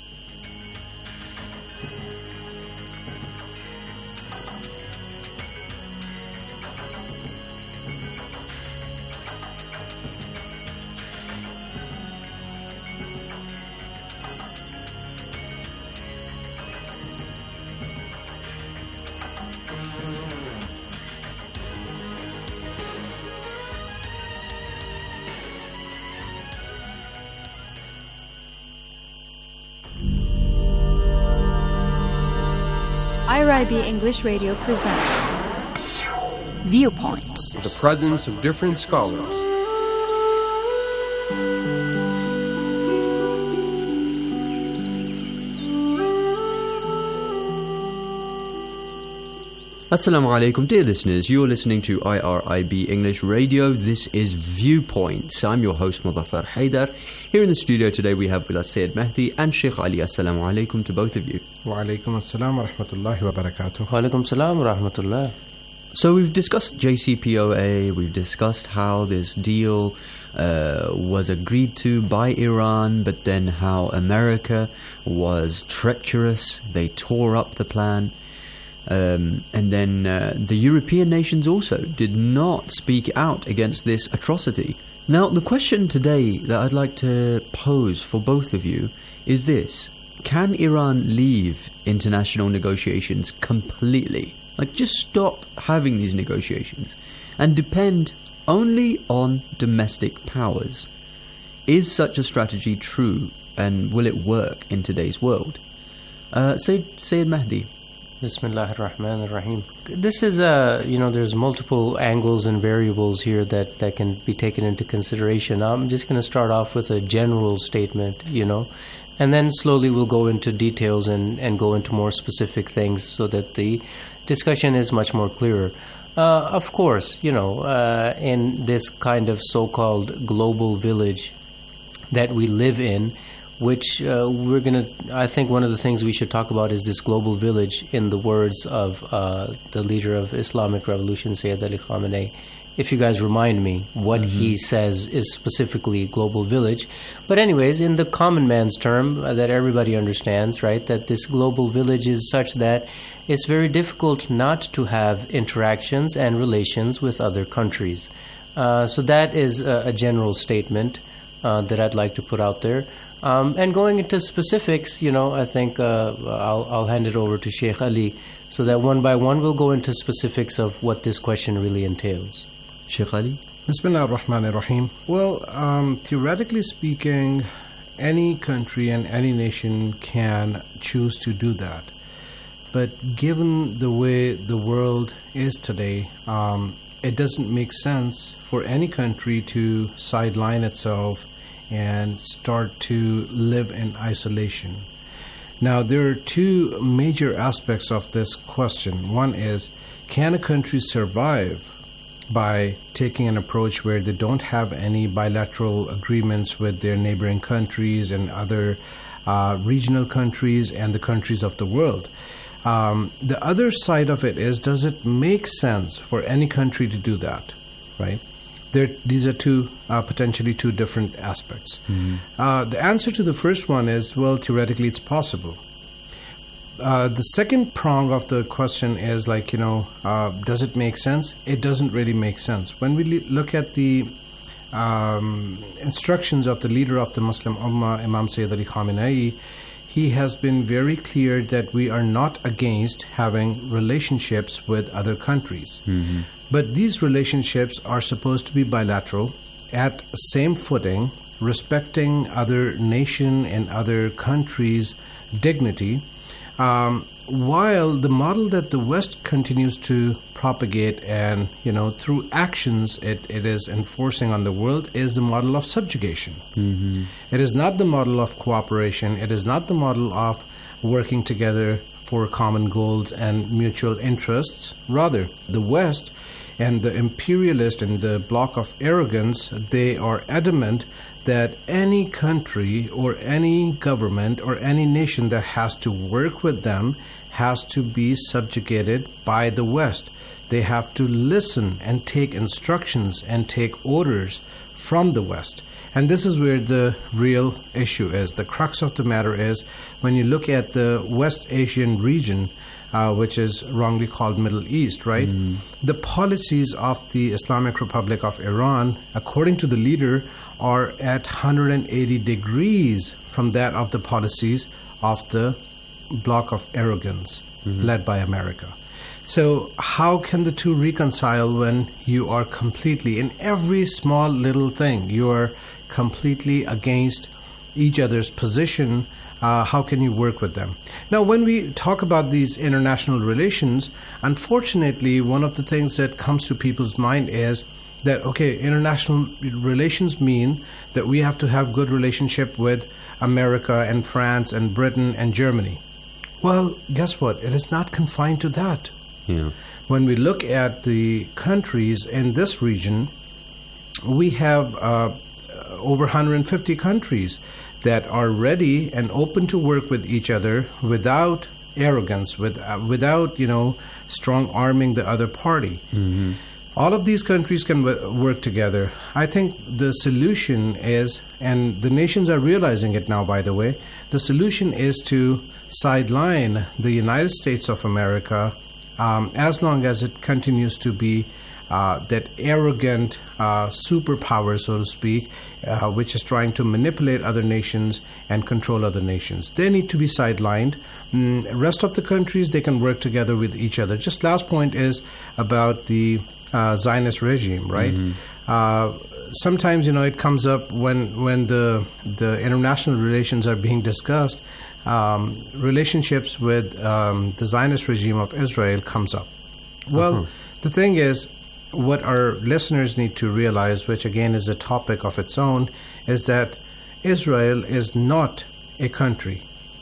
I R I B English Radio presents Viewpoints. The presence of different scholars. Assalamu alaikum, dear listeners. You're listening to I R I B English Radio. This is Viewpoints. I'm your host, Mudaffar Haidar. Here in the studio today we have with us Sayyid Mahdi and Sheikh Ali. Assalamu alaikum to both of you. Wa alaikum assalam wa rahmatullahi wa barakatuh. Wa alaikum assalam wa rahmatullah. So we've discussed J C P O A, we've discussed how this deal uh, was agreed to by Iran, but then how America was treacherous. They tore up the plan. Um, and then uh, the European nations also did not speak out against this atrocity. Now, the question today that I'd like to pose for both of you is this. Can Iran leave international negotiations completely? Like, just stop having these negotiations and depend only on domestic powers? Is such a strategy true, and will it work in today's world? Uh, Sayyid, Sayyid Mahdi. Bismillahir Rahmanir Rahim. This is a, you know, there's multiple angles and variables here that, that can be taken into consideration. I'm just going to start off with a general statement, you know, and then slowly we'll go into details and, and go into more specific things so that the discussion is much more clearer. Uh, of course, you know, uh, in this kind of so-called global village that we live in, which uh, we're going to, I think one of the things we should talk about is this global village in the words of uh, the leader of Islamic Revolution, Sayyid Ali Khamenei. If you guys remind me what mm-hmm. he says is specifically global village. But anyways, in the common man's term uh, that everybody understands, right, that this global village is such that it's very difficult not to have interactions and relations with other countries. Uh, so that is a, a general statement uh, that I'd like to put out there. Um, and going into specifics, you know, I think uh, I'll, I'll hand it over to Sheikh Ali so that one by one we'll go into specifics of what this question really entails. Sheikh Ali? Bismillah ar-Rahman ar-Rahim. Well, um, theoretically speaking, any country and any nation can choose to do that. But given the way the world is today, um, it doesn't make sense for any country to sideline itself and start to live in isolation. Now, there are two major aspects of this question. One is, can a country survive by taking an approach where they don't have any bilateral agreements with their neighboring countries and other uh, regional countries and the countries of the world? Um, the other side of it is, does it make sense for any country to do that, right? There, these are two, uh, potentially two different aspects. Mm-hmm. Uh, the answer to the first one is, well, theoretically it's possible. Uh, the second prong of the question is like, you know, uh, does it make sense? It doesn't really make sense. When we le- look at the um, instructions of the leader of the Muslim Ummah, Imam Sayyid Ali Khamenei, he has been very clear that we are not against having relationships with other countries. Mm-hmm. But these relationships are supposed to be bilateral, at same footing, respecting other nation and other countries' dignity, um, while the model that the West continues to propagate and, you know, through actions it, it is enforcing on the world is the model of subjugation. Mm-hmm. It is not the model of cooperation. It is not the model of working together for common goals and mutual interests. Rather, the West and the imperialist and the block of arrogance, they are adamant that any country or any government or any nation that has to work with them has to be subjugated by the West. They have to listen and take instructions and take orders from the West. And this is where the real issue is. The crux of the matter is when you look at the West Asian region, uh, which is wrongly called Middle East, right? Mm. The policies of the Islamic Republic of Iran, according to the leader, are at one hundred eighty degrees from that of the policies of the block of arrogance mm-hmm. led by America. So how can the two reconcile when you are completely, in every small little thing, you are completely against each other's position? Uh, how can you work with them? Now, when we talk about these international relations, unfortunately, one of the things that comes to people's mind is that, okay, international relations mean that we have to have good relationship with America and France and Britain and Germany. Well, guess what? It is not confined to that. Yeah. When we look at the countries in this region, we have uh, over one hundred fifty countries that are ready and open to work with each other without arrogance, with, uh, without, you know, strong arming the other party. Mm-hmm. All of these countries can w- work together. I think the solution is, and the nations are realizing it now, by the way, the solution is to sideline the United States of America um, as long as it continues to be uh, that arrogant uh, superpower, so to speak, uh, which is trying to manipulate other nations and control other nations. They need to be sidelined. Mm, rest of the countries, they can work together with each other. Just last point is about the uh, Zionist regime, right? Mm-hmm. Uh, sometimes, you know, it comes up when when the the international relations are being discussed. Um, relationships with um, the Zionist regime of Israel comes up. Well, uh-huh. The thing is, what our listeners need to realize, which again is a topic of its own, is that Israel is not a country.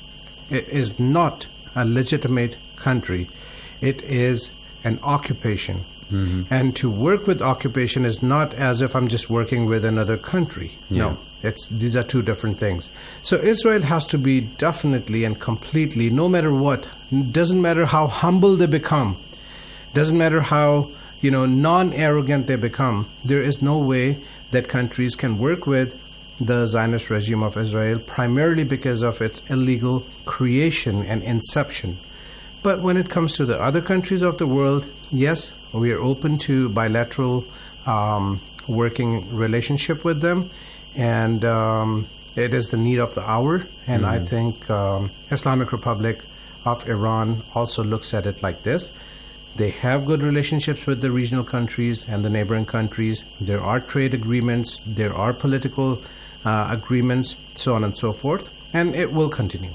It is not a legitimate country. It is an occupation. Mm-hmm. And to work with occupation is not as if I'm just working with another country. Yeah. No. It's, these are two different things. So Israel has to be definitely and completely, no matter what, doesn't matter how humble they become, doesn't matter how, you know, non-arrogant they become, there is no way that countries can work with the Zionist regime of Israel, primarily because of its illegal creation and inception. But when it comes to the other countries of the world, yes, we are open to bilateral um, working relationship with them. And um, it is the need of the hour. And mm-hmm. I think um, Islamic Republic of Iran also looks at it like this. They have good relationships with the regional countries and the neighboring countries. There are trade agreements. There are political uh, agreements, so on and so forth. And it will continue.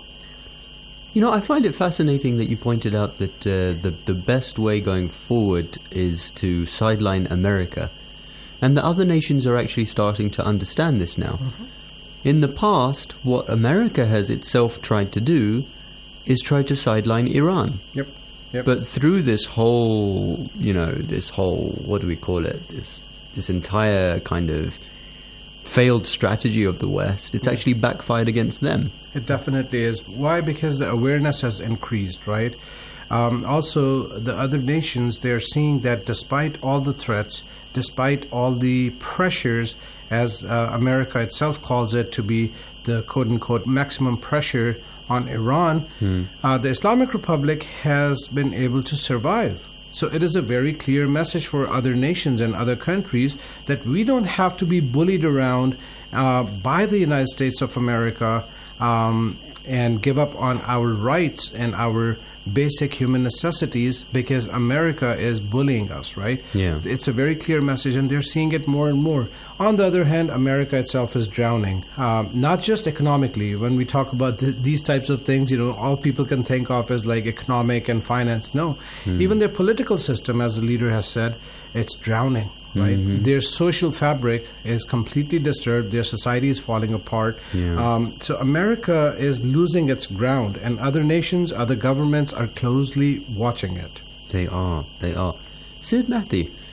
You know, I find it fascinating that you pointed out that uh, the, the best way going forward is to sideline America. And the other nations are actually starting to understand this now. Mm-hmm. In the past, what America has itself tried to do is try to sideline Iran. Yep. Yep. But through this whole, you know, this whole, what do we call it? This this entire kind of failed strategy of the West, it's actually backfired against them. It definitely is. Why? Because the awareness has increased, right? Um, also, the other nations, they're seeing that despite all the threats, despite all the pressures, as uh, America itself calls it, to be the quote-unquote maximum pressure on Iran, hmm. uh, the Islamic Republic has been able to survive. So it is a very clear message for other nations and other countries that we don't have to be bullied around uh, by the United States of America um, and give up on our rights and our basic human necessities because America is bullying us, right? Yeah. It's a very clear message, and they're seeing it more and more. On the other hand, America itself is drowning, um, not just economically. When we talk about th- these types of things, you know, all people can think of as like economic and finance. No. Mm. Even their political system, as the leader has said, it's drowning. Right, mm-hmm. Their social fabric is completely disturbed. Their society is falling apart. Yeah. Um, so America is losing its ground, and other nations, other governments are closely watching it. They are. They are. Sid Mahdi,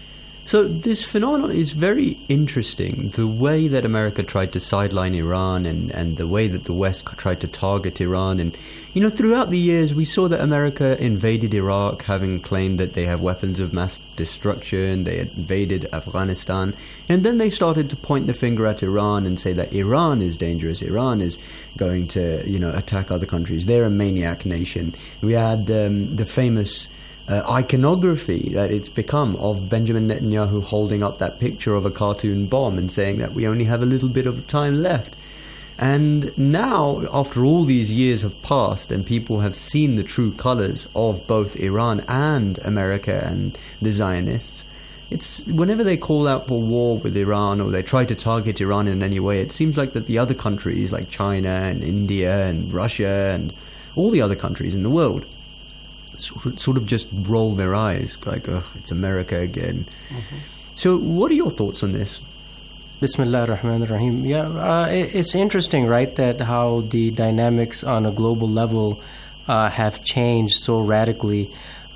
So this phenomenon is very interesting. The way that America tried to sideline Iran and, and the way that the West tried to target Iran. And, you know, throughout the years, we saw that America invaded Iraq, having claimed that they have weapons of mass destruction. They invaded Afghanistan. And then they started to point the finger at Iran and say that Iran is dangerous. Iran is going to, you know, attack other countries. They're a maniac nation. We had um, the famous Uh, iconography that it's become of Benjamin Netanyahu holding up that picture of a cartoon bomb and saying that we only have a little bit of time left. And now, after all these years have passed and people have seen the true colors of both Iran and America and the Zionists, it's whenever they call out for war with Iran or they try to target Iran in any way, it seems like that the other countries like China and India and Russia and all the other countries in the world Sort of, sort of just roll their eyes, like, ugh, it's America again. Mm-hmm. So what are your thoughts on this? Bismillah ar-Rahman ar-Rahim. Yeah, uh, it, it's interesting, right, that how the dynamics on a global level uh, have changed so radically.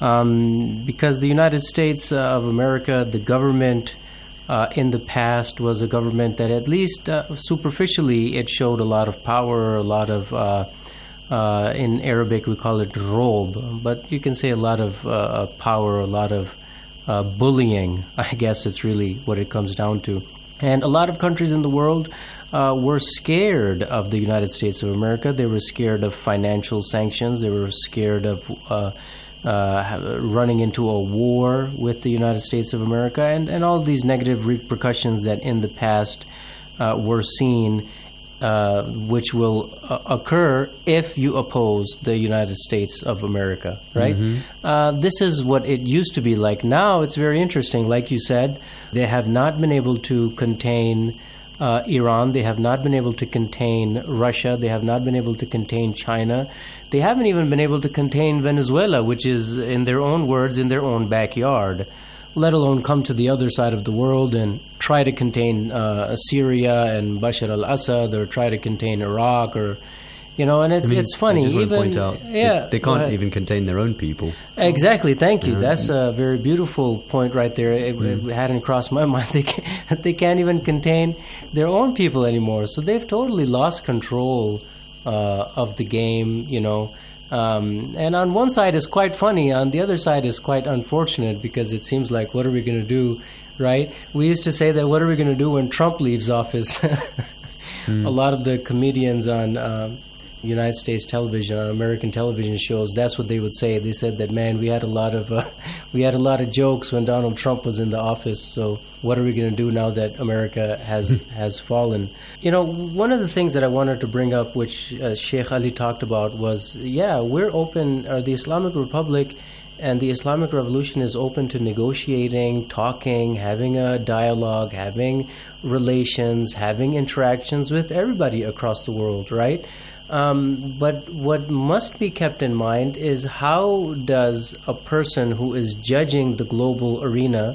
Um, because the United States of America, the government uh, in the past was a government that at least uh, superficially it showed a lot of power, a lot of... Uh, Uh, in Arabic, we call it robe, but you can say a lot of uh, power, a lot of uh, bullying. I guess it's really what it comes down to. And a lot of countries in the world uh, were scared of the United States of America. They were scared of financial sanctions. They were scared of uh, uh, running into a war with the United States of America, and, and all these negative repercussions that in the past uh, were seen. Uh, which will uh, occur if you oppose the United States of America, right? Mm-hmm. Uh, this is what it used to be like. Now it's very interesting. Like you said, they have not been able to contain uh, Iran. They have not been able to contain Russia. They have not been able to contain China. They haven't even been able to contain Venezuela, which is, in their own words, in their own backyard, let alone come to the other side of the world and try to contain uh, Syria and Bashar al-Assad, or try to contain Iraq, or, you know, and it's I mean, it's funny. I just even want to point out, yeah, they, they can't even contain their own people. Exactly. Thank you. Uh, That's a very beautiful point right there. It, mm. it hadn't crossed my mind. They can't, they can't even contain their own people anymore. So they've totally lost control uh, of the game, you know. Um, and on one side it's quite funny, on the other side is quite unfortunate, because it seems like, what are we going to do, right? We used to say that, what are we going to do when Trump leaves office? mm. A lot of the comedians on uh, United States television, on American television shows, that's what they would say. They said that, man, we had a lot of uh, we had a lot of jokes when Donald Trump was in the office. So what are we going to do now that America has has fallen? You know, one of the things that I wanted to bring up, which uh, Sheikh Ali talked about, was, yeah, we're open, or the Islamic Republic and the Islamic Revolution is open to negotiating, talking, having a dialogue, having relations, having interactions with everybody across the world, right? Um, but what must be kept in mind is, how does a person who is judging the global arena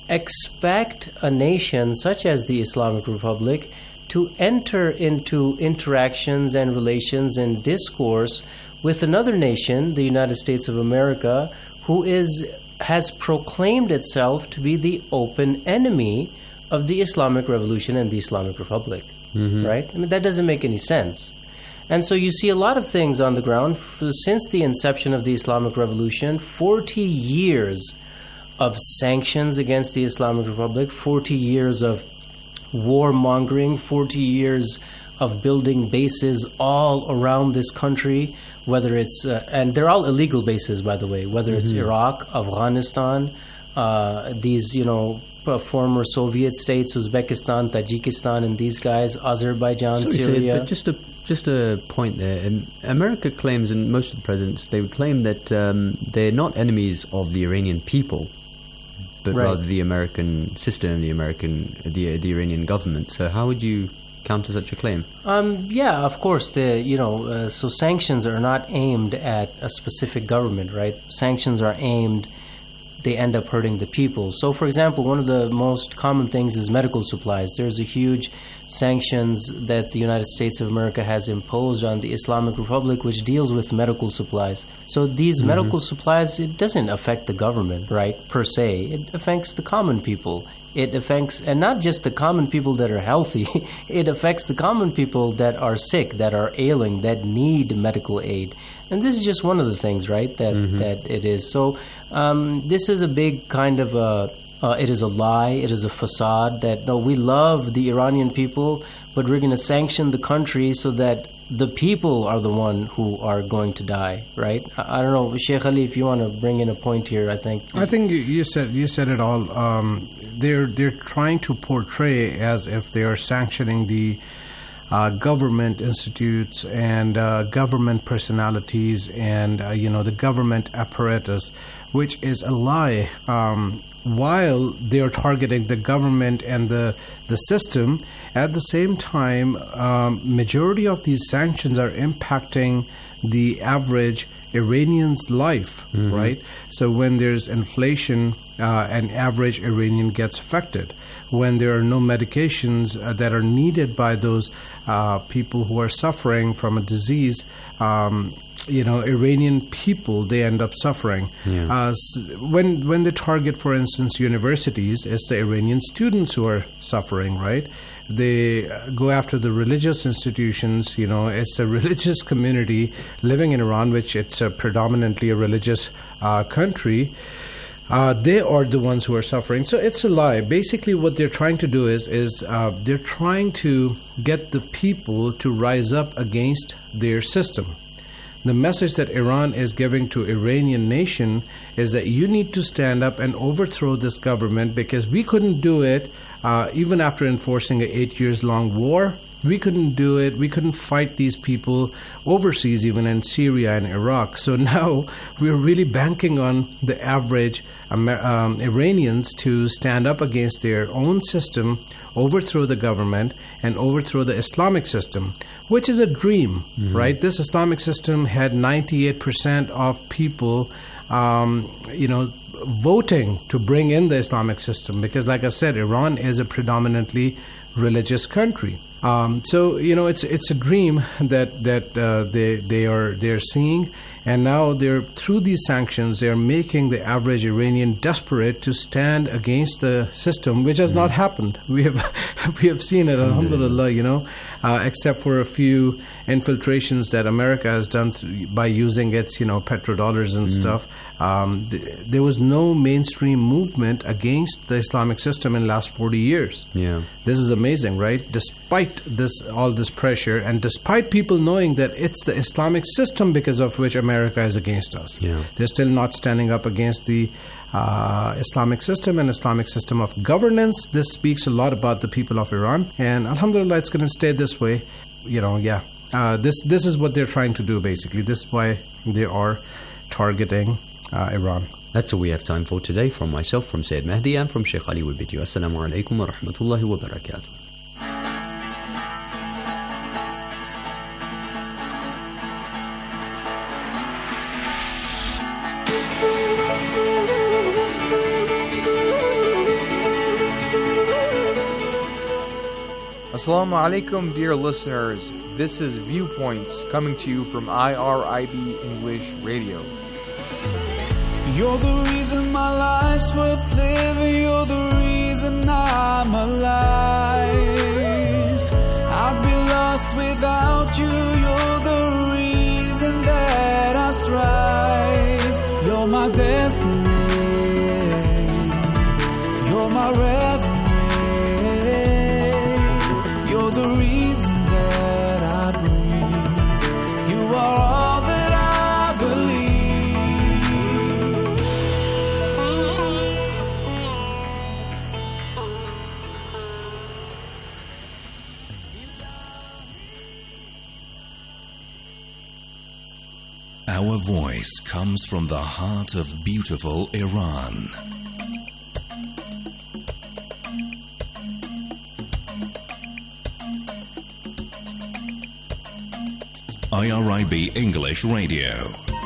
expect a nation such as the Islamic Republic to enter into interactions and relations and discourse with another nation, the United States of America, who is has proclaimed itself to be the open enemy of the Islamic Revolution and the Islamic Republic, mm-hmm. right? I mean, that doesn't make any sense. And so you see a lot of things on the ground. Since the inception of the Islamic Revolution, forty years of sanctions against the Islamic Republic, forty years of warmongering, forty years of building bases all around this country, whether it's, uh, and they're all illegal bases, by the way, whether mm-hmm. it's Iraq, Afghanistan, uh, these, you know, former Soviet states, Uzbekistan, Tajikistan, and these guys, Azerbaijan, Sorry, Syria. Sid, but just a just a point there. Um, America claims, and most of the presidents, they would claim that um, they're not enemies of the Iranian people, but right. rather the American system, the American, the the Iranian government. So how would you counter such a claim? Um, yeah, of course. The you know, uh, so sanctions are not aimed at a specific government, right? Sanctions are aimed they end up hurting the people. So, for example, one of the most common things is medical supplies. There's a huge sanctions that the United States of America has imposed on the Islamic Republic, which deals with medical supplies. So these mm-hmm. medical supplies, it doesn't affect the government, right, per se. It affects the common people. It affects, and not just the common people that are healthy, it affects the common people that are sick, that are ailing, that need medical aid. And this is just one of the things, right, that, mm-hmm. that it is. So um, this is a big kind of a, uh, it is a lie, it is a facade that, no, we love the Iranian people, but we're going to sanction the country so that the people are the one who are going to die, right? I, I don't know, Sheikh Ali, if you want to bring in a point here, I think. I think you, you said you said it all. Um, they're they're trying to portray as if they are sanctioning the uh, government institutes and uh, government personalities and uh, you know the government apparatus, which is a lie. Um, while they are targeting the government and the the system, at the same time, um, majority of these sanctions are impacting the average Iranian's life, mm-hmm. right? So when there's inflation, uh, an average Iranian gets affected. When there are no medications uh, that are needed by those uh, people who are suffering from a disease, um, you know, Iranian people, they end up suffering. Yeah. Uh, when when they target, for instance, universities, it's the Iranian students who are suffering, right? They go after the religious institutions. You know, it's a religious community living in Iran, which it's a predominantly a religious uh, country. Uh, they are the ones who are suffering. So it's a lie. Basically, what they're trying to do is is uh, they're trying to get the people to rise up against their system. The message that Iran is giving to Iranian nation is that you need to stand up and overthrow this government, because we couldn't do it uh, even after enforcing an eight years long war. We couldn't do it. We couldn't fight these people overseas, even in Syria and Iraq. So now we're really banking on the average Amer- um, Iranians to stand up against their own system, overthrow the government, and overthrow the Islamic system, which is a dream, mm-hmm. right? This Islamic system had ninety-eight percent of people, um, you know, voting to bring in the Islamic system, because, like I said, Iran is a predominantly religious country. Um, so you know, it's it's a dream that that uh, they they are they're seeing, and now they're through these sanctions they're making the average Iranian desperate to stand against the system, which has mm. not happened. We have we have seen it, alhamdulillah, you know, uh, except for a few infiltrations that America has done th- by using its you know petrodollars and mm. stuff. Um, th- there was no mainstream movement against the Islamic system in the last forty years. Yeah, this is amazing, right? Despite this all this pressure, and despite people knowing that it's the Islamic system because of which America is against us, yeah. they're still not standing up against the uh, Islamic system and Islamic system of governance. This speaks a lot about the people of Iran, and alhamdulillah, it's going to stay this way. You know, yeah. Uh, this this is what they're trying to do, basically. This is why they are targeting uh, Iran. That's all we have time for today. From myself, from Sayyid Mahdi, and from Sheikh Ali Wibidju. Assalamu alaikum wa rahmatullahi wa barakatuh. Assalamu alaikum, dear listeners. This is Viewpoints coming to you from I R I B English Radio. You're the reason my life's worth living. You're the reason I'm alive. I'd be lost without you. You're the reason that I strive. You're my destiny. You're my revenue. You're the reason that I breathe. You are all that I believe. Our voice comes from the heart of beautiful Iran. I R I B English Radio.